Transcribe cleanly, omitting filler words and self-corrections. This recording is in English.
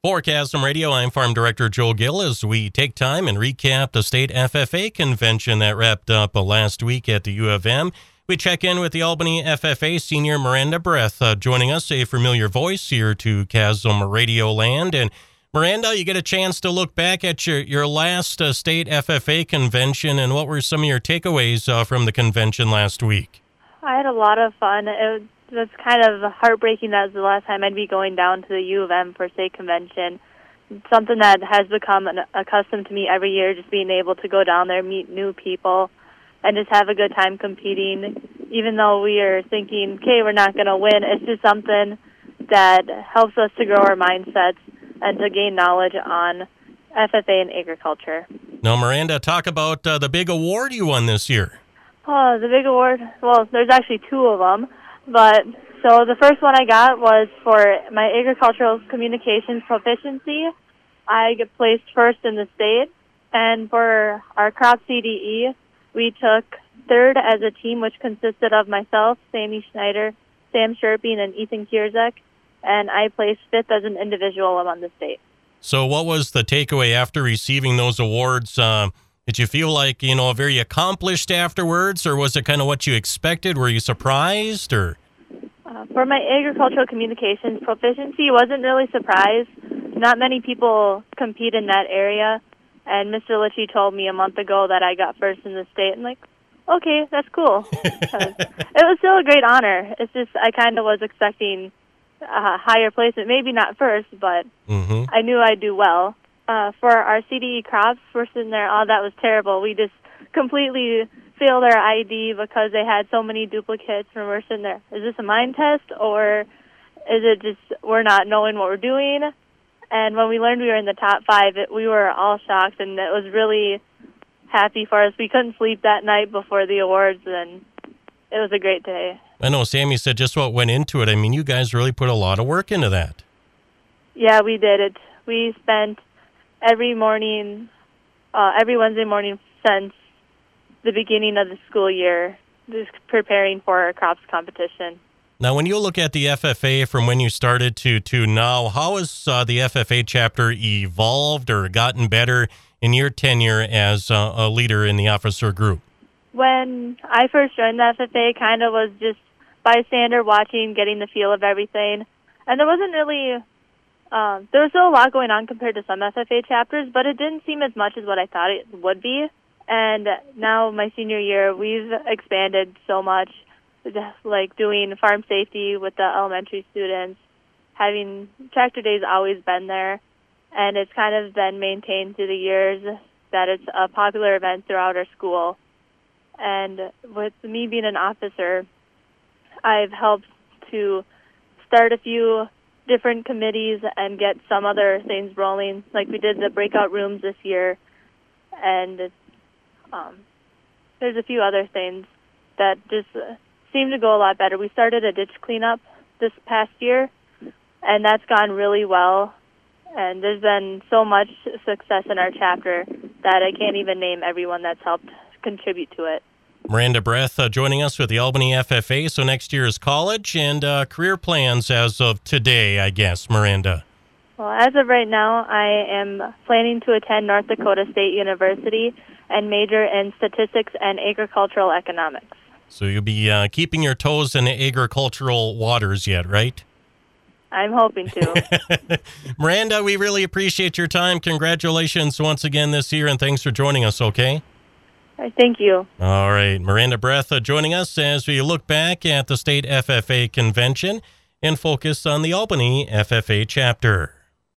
For Chasm Radio, I'm Farm Director Joe Gill as we take time and recap the state FFA convention that wrapped up last week at the U of M. We check in with the Albany FFA senior Miranda Breath, joining us, a familiar voice here to Chasm Radio Land. And Miranda, you get a chance to look back at your last state FFA convention, and what were some of your takeaways from the convention last week? I had a lot of fun. It was kind of heartbreaking that was the last time I'd be going down to the U of M for state convention. It's something that has become accustomed to me every year, just being able to go down there, meet new people, and just have a good time competing. Even though we are thinking, okay, we're not going to win, it's just something that helps us to grow our mindsets and to gain knowledge on FFA and agriculture. Now, Miranda, talk about the big award you won this year. Oh, the big award? Well, there's actually two of them. But so the first one I got was for my agricultural communications proficiency. I placed first in the state. And for our crop CDE, we took third as a team, which consisted of myself, Sammy Schneider, Sam Sherping, and Ethan Kierzek. And I placed fifth as an individual among the state. So what was the takeaway after receiving those awards? Did you feel like, very accomplished afterwards, or was it kind of what you expected? Were you surprised, or? For my agricultural communications proficiency, wasn't really surprised. Not many people compete in that area, and Mr. Litchie told me a month ago that I got first in the state. I'm like, okay, that's cool. It was still a great honor. It's just I kind of was expecting a higher placement, maybe not first, but I knew I'd do well. For our CDE crops, we're sitting there, oh, that was terrible. We just completely failed our ID because they had so many duplicates, and we're sitting there. Is this a mind test, or is it just we're not knowing what we're doing? And when we learned we were in the top 5, we were all shocked, and it was really happy for us. We couldn't sleep that night before the awards, and it was a great day. I know Sammy said just what went into it. I mean, you guys really put a lot of work into that. Yeah, we did. We spent every Wednesday morning since the beginning of the school year, just preparing for our crops competition. Now, when you look at the FFA from when you started to now, how has the FFA chapter evolved or gotten better in your tenure as a leader in the officer group? When I first joined the FFA, kind of was just bystander watching, getting the feel of everything. And there wasn't really... there was still a lot going on compared to some FFA chapters, but it didn't seem as much as what I thought it would be. And now, my senior year, we've expanded so much, like doing farm safety with the elementary students, having tractor days always been there, and it's kind of been maintained through the years that it's a popular event throughout our school. And with me being an officer, I've helped to start a few different committees and get some other things rolling. Like we did the breakout rooms this year, and there's a few other things that just seem to go a lot better. We started a ditch cleanup this past year, and that's gone really well. And there's been so much success in our chapter that I can't even name everyone that's helped contribute to it. Miranda Breath joining us with the Albany FFA. So next year is college and career plans as of today, I guess, Miranda. Well, as of right now, I am planning to attend North Dakota State University and major in statistics and agricultural economics. So you'll be keeping your toes in agricultural waters yet, right? I'm hoping to. Miranda, we really appreciate your time. Congratulations once again this year, and thanks for joining us, okay? Thank you. All right. Miranda Breath joining us as we look back at the state FFA convention and focus on the Albany FFA chapter.